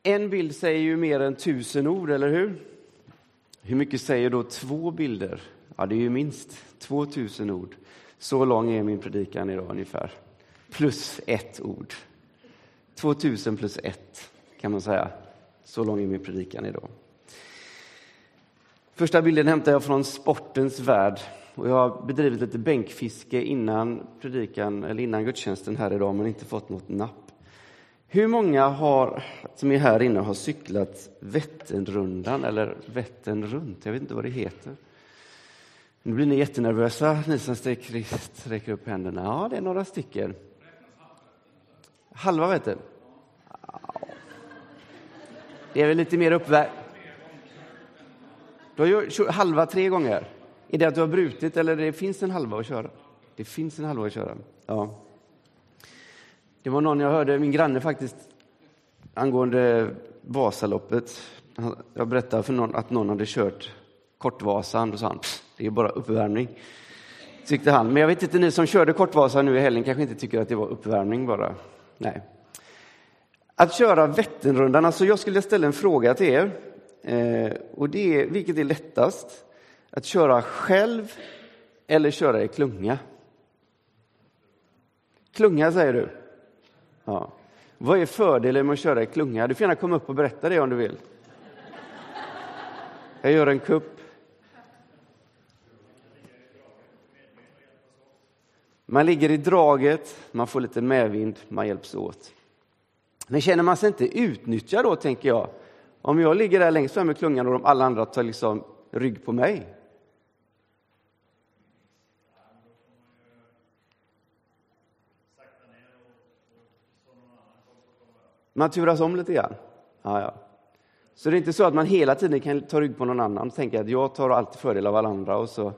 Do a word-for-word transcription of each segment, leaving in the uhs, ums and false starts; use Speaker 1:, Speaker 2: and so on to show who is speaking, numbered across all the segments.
Speaker 1: En bild säger ju mer än tusen ord, eller hur? Hur mycket säger då två bilder? Ja, det är ju minst tvåtusen ord. Så lång är min predikan idag ungefär. Plus ett ord. tvåtusen plus ett kan man säga. Så lång är min predikan idag. Första bilden hämtar jag från sportens värld. Och jag har bedrivit lite bänkfiske innan predikan, eller innan gudstjänsten här idag, men inte fått något napp. Hur många har, som är här inne har cyklat Vätternrundan eller Vättern runt? Jag vet inte vad det heter. Nu blir ni jättenervösa, ni som sträcker, sträcker upp händerna. Ja, det är några stycken. Halva Vättern? Det är väl lite mer uppvärmt. Du har gjort halva tre gånger. Är det att du har brutit eller det finns en halva att köra? Det finns en halva att köra, ja. Det var någon jag hörde, min granne faktiskt, angående Vasaloppet. Jag berättade för någon att någon hade kört Kortvasan och sa han, det är bara uppvärmning. Tyckte han. Men jag vet inte, ni som körde Kortvasan nu i helgen kanske inte tycker att det var uppvärmning bara. Nej. Att köra Vätternrundan, alltså jag skulle ställa en fråga till er. Eh, och det är, vilket är lättast? Att köra själv eller köra i klunga? Klunga säger du? Ja. Vad är fördelen med att köra i klunga? Du får gärna komma upp och berätta det om du vill. Jag gör en kupp. Man ligger i draget, man får lite medvind, man hjälps åt. Men känner man sig inte utnyttjad då, tänker jag. Om jag ligger där längst fram med klungan och de alla andra tar liksom rygg på mig. Man turas om lite grann. Ja, ja. Så det är inte så att man hela tiden kan ta rygg på någon annan och tänka att jag tar alltid fördel av alla andra. Och så.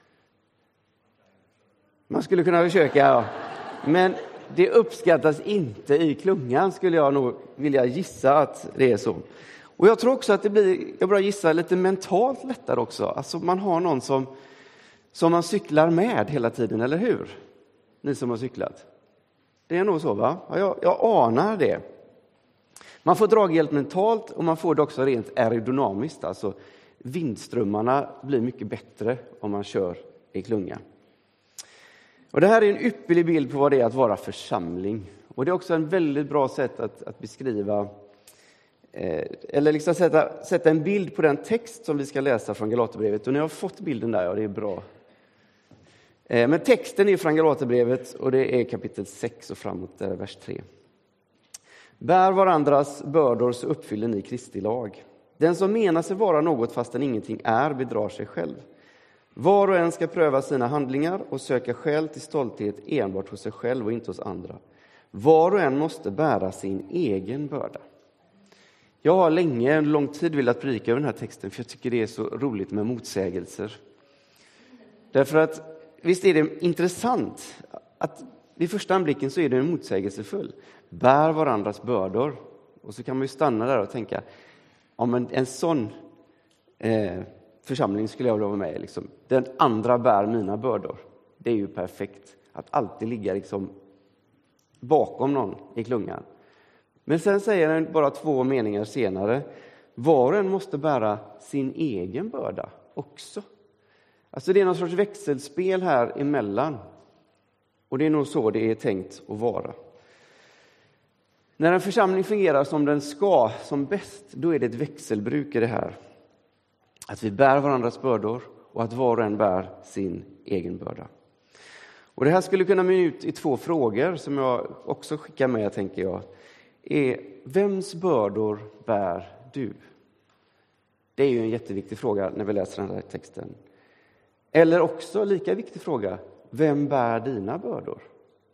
Speaker 1: Man skulle kunna försöka, ja. Men det uppskattas inte i klungan, skulle jag nog vilja gissa att det är så. Och jag tror också att det blir, jag bara gissar, lite mentalt lättare också. Alltså man har någon som, som man cyklar med hela tiden, eller hur? Ni som har cyklat. Det är nog så, va? Ja, jag, jag anar det. Man får draghjälp mentalt och man får det också rent aerodynamiskt. Alltså vindströmmarna blir mycket bättre om man kör i klunga. Och det här är en ypperlig bild på vad det är att vara församling. Och det är också en väldigt bra sätt att, att beskriva, eh, eller liksom sätta, sätta en bild på den text som vi ska läsa från Galaterbrevet. Och ni har fått bilden där, ja, det är bra. Eh, men texten är från Galaterbrevet och det är kapitel sex och framåt, där vers tre. Bär varandras bördor så uppfyller ni Kristi lag. Den som menar sig vara något fastän ingenting är bedrar sig själv. Var och en ska pröva sina handlingar och söka skäl till stolthet enbart hos sig själv och inte hos andra. Var och en måste bära sin egen börda. Jag har länge, en lång tid velat predika över den här texten, för jag tycker det är så roligt med motsägelser. Därför att visst är det intressant att vid första anblicken så är det en motsägelsefull. Bär varandras bördor. Och så kan man ju stanna där och tänka, ja, men en sån eh, församling skulle jag vilja vara med i. Liksom. Den andra bär mina bördor. Det är ju perfekt. Att alltid ligga liksom bakom någon i klungan. Men sen säger den bara två meningar senare. Var och en måste bära sin egen börda också. Alltså det är någon sorts växelspel här emellan. Och det är nog så det är tänkt att vara. När en församling fungerar som den ska, som bäst, då är det ett växelbruk i det här. Att vi bär varandras bördor och att var och en bär sin egen börda. Och det här skulle kunna mynna ut i två frågor som jag också skickar med, tänker jag. Är, vems bördor bär du? Det är ju en jätteviktig fråga när vi läser den här texten. Eller också, lika viktig fråga, vem bär dina bördor?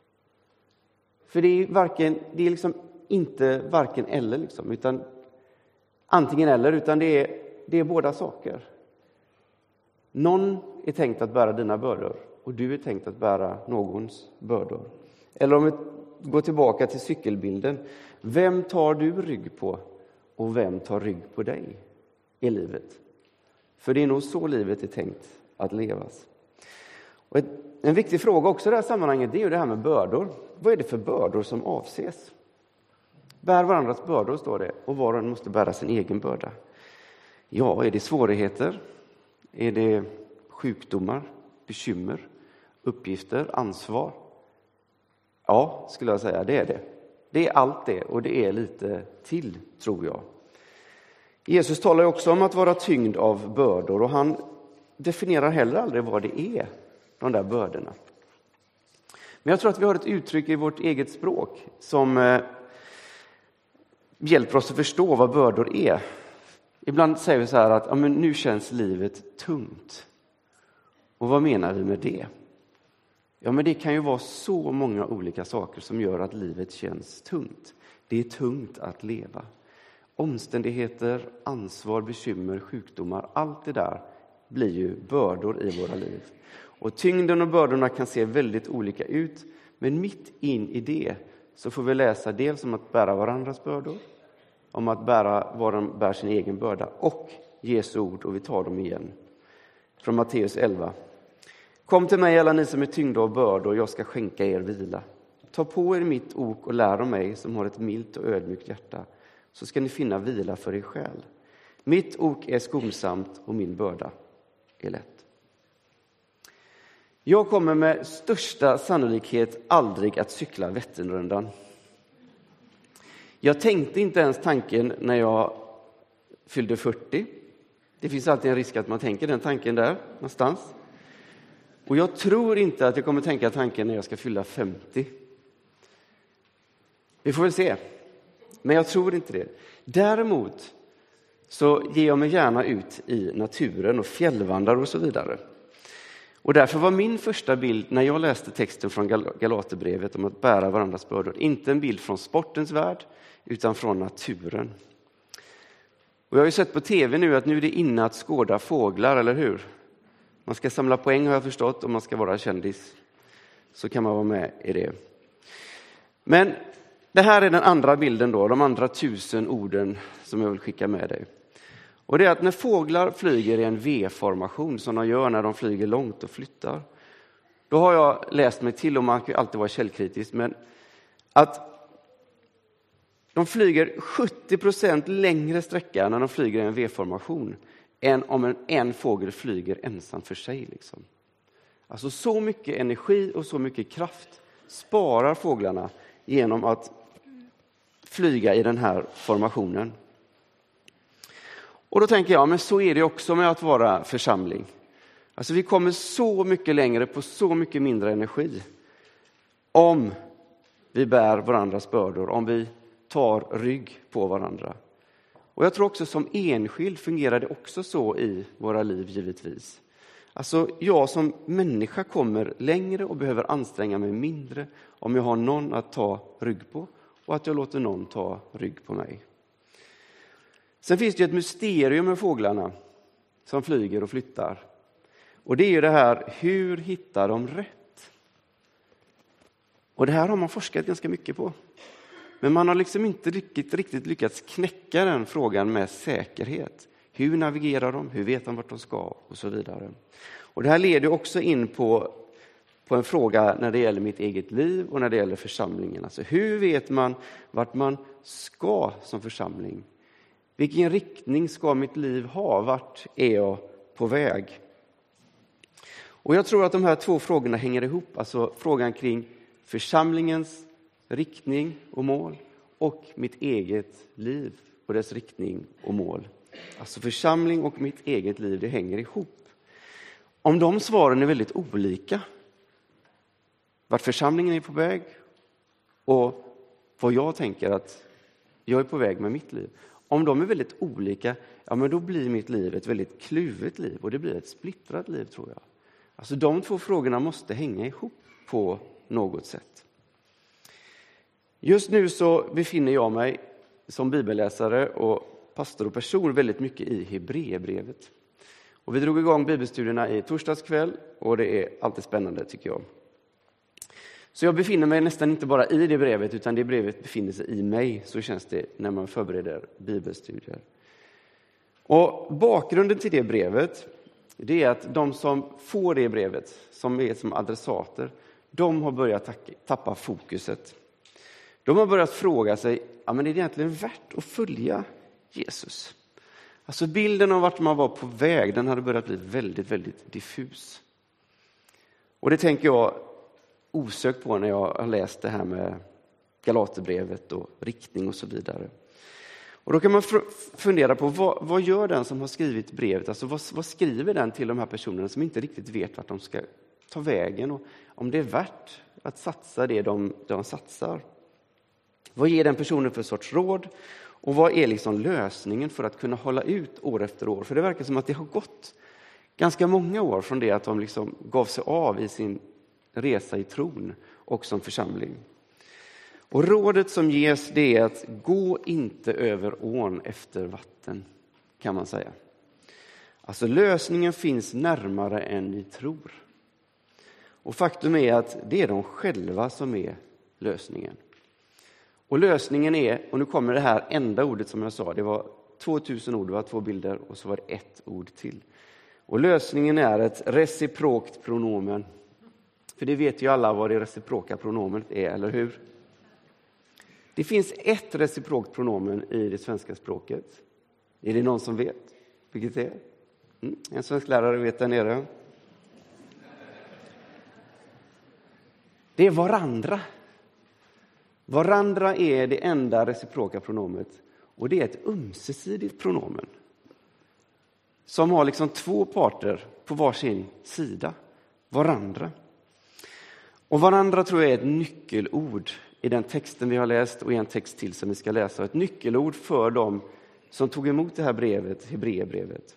Speaker 1: För det är, varken, det är liksom inte varken eller, liksom, utan antingen eller, utan det är, det är båda saker. Någon är tänkt att bära dina bördor och du är tänkt att bära någons bördor. Eller om vi går tillbaka till cykelbilden. Vem tar du rygg på och vem tar rygg på dig i livet? För det är nog så livet är tänkt att levas. Och ett, en viktig fråga också i det här sammanhanget, det är ju det här med bördor. Vad är det för bördor som avses? Bär varandras bördor, står det, och var och en måste bära sin egen börda. Ja, är det svårigheter? Är det sjukdomar, bekymmer, uppgifter, ansvar? Ja, skulle jag säga, det är det. Det är allt det, och det är lite till, tror jag. Jesus talar ju också om att vara tyngd av bördor, och han definierar heller aldrig vad det är, de där bördorna. Men jag tror att vi har ett uttryck i vårt eget språk som eh, hjälper oss att förstå vad bördor är. Ibland säger vi så här att ja, men nu känns livet tungt. Och vad menar vi med det? Ja, men det kan ju vara så många olika saker som gör att livet känns tungt. Det är tungt att leva. Omständigheter, ansvar, bekymmer, sjukdomar, allt det där blir ju bördor i våra liv. Och tyngden och bördorna kan se väldigt olika ut, men mitt in i det så får vi läsa dels om att bära varandras bördor, om att bära var de bär sin egen börda, och Jesu ord, och vi tar dem igen. Från Matteus elva. Kom till mig alla ni som är tyngda av bördor, och jag ska skänka er vila. Ta på er mitt ok och lär av mig som har ett milt och ödmjukt hjärta, så ska ni finna vila för er själ. Mitt ok är skonsamt och min börda är lätt. Jag kommer med största sannolikhet aldrig att cykla Vätternrundan. Jag tänkte inte ens tanken när jag fyllde fyrtio. Det finns alltid en risk att man tänker den tanken där någonstans. Och jag tror inte att jag kommer tänka tanken när jag ska fylla femtio. Vi får väl se. Men jag tror inte det. Däremot så ger jag mig gärna ut i naturen och fjällvandrar och så vidare. Och därför var min första bild när jag läste texten från Galaterbrevet om att bära varandras bördor inte en bild från sportens värld utan från naturen. Och jag har ju sett på tv nu att nu är det inne att skåda fåglar, eller hur? Man ska samla poäng, har jag förstått, om man ska vara kändis. Så kan man vara med i det. Men det här är den andra bilden då, de andra tusen orden som jag vill skicka med dig. Och det är att när fåglar flyger i en V-formation som de gör när de flyger långt och flyttar. Då har jag läst mig till, och man kan ju alltid vara källkritisk, men att de flyger sjuttio procent längre sträcka när de flyger i en V-formation än om en, en fågel flyger ensam för sig. Liksom. Alltså så mycket energi och så mycket kraft sparar fåglarna genom att flyga i den här formationen. Och då tänker jag, men så är det också med att vara församling. Alltså vi kommer så mycket längre på så mycket mindre energi om vi bär varandras bördor, om vi tar rygg på varandra. Och jag tror också som enskild fungerar det också så i våra liv givetvis. Alltså jag som människa kommer längre och behöver anstränga mig mindre om jag har någon att ta rygg på och att jag låter någon ta rygg på mig. Sen finns det ett mysterium med fåglarna som flyger och flyttar. Och det är ju det här, hur hittar de rätt? Och det här har man forskat ganska mycket på. Men man har liksom inte riktigt, riktigt lyckats knäcka den frågan med säkerhet. Hur navigerar de? Hur vet de vart de ska? Och så vidare. Och det här leder också in på, på en fråga när det gäller mitt eget liv och när det gäller församlingen. Alltså hur vet man vart man ska som församling? Vilken riktning ska mitt liv ha? Vart är jag på väg? Och jag tror att de här två frågorna hänger ihop. Alltså frågan kring församlingens riktning och mål och mitt eget liv och dess riktning och mål. Alltså församling och mitt eget liv, det hänger ihop. Om de svaren är väldigt olika, vart församlingen är på väg och vad jag tänker att jag är på väg med mitt liv. Om de är väldigt olika, ja men då blir mitt liv ett väldigt kluvet liv och det blir ett splittrat liv tror jag. Alltså de två frågorna måste hänga ihop på något sätt. Just nu så befinner jag mig som bibelläsare och pastor och person väldigt mycket i Hebreerbrevet. Och vi drog igång bibelstudierna i torsdags kväll och det är alltid spännande tycker jag. Så jag befinner mig nästan inte bara i det brevet utan det brevet befinner sig i mig. Så känns det när man förbereder bibelstudier. Och bakgrunden till det brevet, det är att de som får det brevet, som är som adressater, de har börjat tappa fokuset. De har börjat fråga sig, ja, men är det egentligen värt att följa Jesus? Alltså bilden av vart man var på väg, den hade börjat bli väldigt, väldigt diffus. Och det tänker jag osökt på när jag har läst det här med Galaterbrevet och riktning och så vidare. Och då kan man fundera på vad, vad gör den som har skrivit brevet? Alltså vad, vad skriver den till de här personerna som inte riktigt vet vart de ska ta vägen? Och om det är värt att satsa det de, de satsar. Vad ger den personen för sorts råd? Och vad är liksom lösningen för att kunna hålla ut år efter år? För det verkar som att det har gått ganska många år från det att de liksom gav sig av i sin resa i tron och som församling. Och rådet som ges, det är att gå inte över ån efter vatten, kan man säga. Alltså lösningen finns närmare än ni tror. Och faktum är att det är de själva som är lösningen. Och lösningen är, och nu kommer det här enda ordet som jag sa, det var tvåtusen ord, det var två bilder och så var det ett ord till. Och lösningen är ett reciprokt pronomen. För det vet ju alla vad det reciproka pronomenet är, eller hur? Det finns ett reciprokt pronomen i det svenska språket. Är det någon som vet vilket det är? Mm, en svensk lärare vet där nere. Det är varandra. Varandra är det enda reciproka pronomet. Och det är ett ömsesidigt pronomen. Som har liksom två parter på varsin sida. Varandra. Och varandra tror jag är ett nyckelord i den texten vi har läst och i en text till som vi ska läsa. Ett nyckelord för dem som tog emot det här brevet, Hebreerbrevet.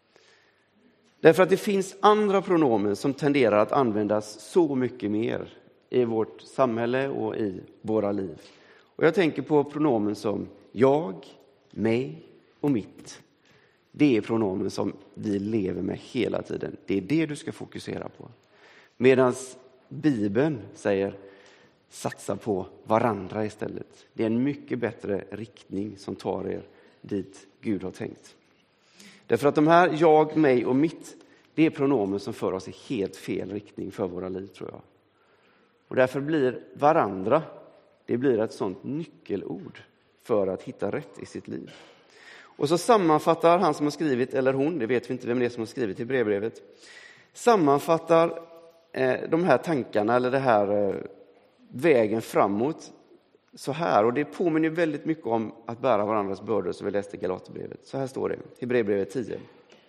Speaker 1: Därför att det finns andra pronomen som tenderar att användas så mycket mer i vårt samhälle och i våra liv. Och jag tänker på pronomen som jag, mig och mitt. Det är pronomen som vi lever med hela tiden. Det är det du ska fokusera på. Medan Bibeln säger satsa på varandra istället. Det är en mycket bättre riktning som tar er dit Gud har tänkt. Därför att de här jag, mig och mitt, det är pronomen som för oss i helt fel riktning för våra liv, tror jag. Och därför blir varandra, det blir ett sånt nyckelord för att hitta rätt i sitt liv. Och så sammanfattar han som har skrivit, eller hon, det vet vi inte vem det är som har skrivit i brevbrevet, sammanfattar eh, de här tankarna eller det här eh, vägen framåt så här. Och det påminner väldigt mycket om att bära varandras bördor som vi läste i Galaterbrevet. Så här står det i Hebreerbrevet tio.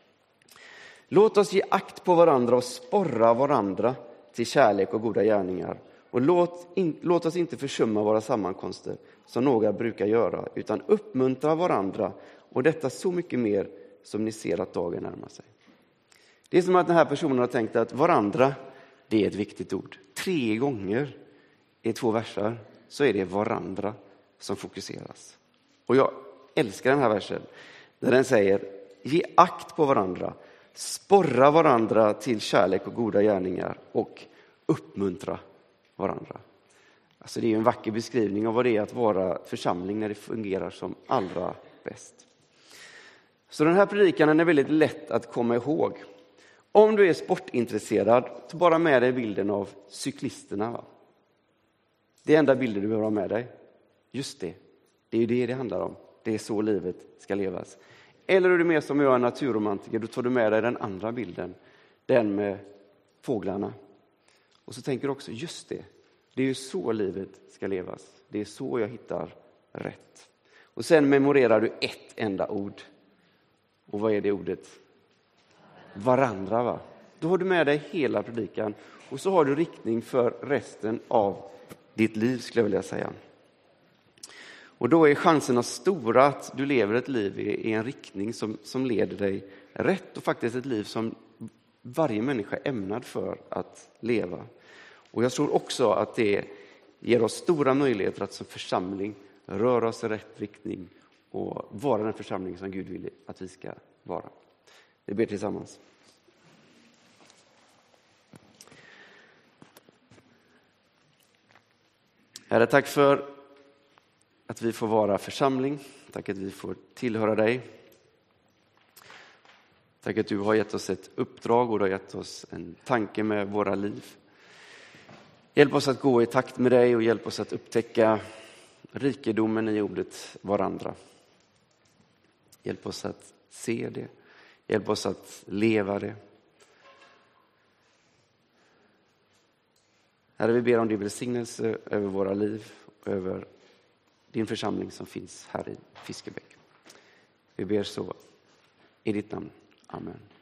Speaker 1: Låt oss ge akt på varandra och sporra varandra till kärlek och goda gärningar. Och låt, in, låt oss inte försumma våra sammankomster som några brukar göra, utan uppmuntra varandra, och detta så mycket mer som ni ser att dagen närmar sig. Det är som att den här personen har tänkt att varandra, det är ett viktigt ord. Tre gånger i två versar så är det varandra som fokuseras. Och jag älskar den här versen där den säger: ge akt på varandra, sporra varandra till kärlek och goda gärningar och uppmuntra varandra. Alltså det är ju en vacker beskrivning av vad det är att vara församling när det fungerar som allra bäst. Så den här predikan är väldigt lätt att komma ihåg. Om du är sportintresserad, ta bara med dig bilden av cyklisterna. Va? Det är enda bilden du behöver ha med dig. Just det, det är ju det det handlar om. Det är så livet ska levas. Eller är du mer som jag, en naturromantiker, då tar du med dig den andra bilden. Den med fåglarna. Och så tänker du också, just det, det är ju så livet ska levas. Det är så jag hittar rätt. Och sen memorerar du ett enda ord. Och vad är det ordet? Varandra, va? Då har du med dig hela predikan. Och så har du riktning för resten av ditt liv, skulle jag vilja säga. Och då är chanserna stora att du lever ett liv i, i en riktning som, som leder dig rätt. Och faktiskt ett liv som varje människa är ämnad för att leva. Och jag tror också att det ger oss stora möjligheter att som församling röra oss i rätt riktning och vara den församling som Gud vill att vi ska vara. Vi ber tillsammans. Herre, tack för att vi får vara församling. Tack att vi får tillhöra dig. Tack att du har gett oss ett uppdrag och du har gett oss en tanke med våra liv. Hjälp oss att gå i takt med dig och hjälp oss att upptäcka rikedomen i ordet varandra. Hjälp oss att se det. Hjälp oss att leva det. Herre, vi ber om din välsignelse över våra liv och över din församling som finns här i Fiskebäck. Vi ber så i ditt namn. Amen.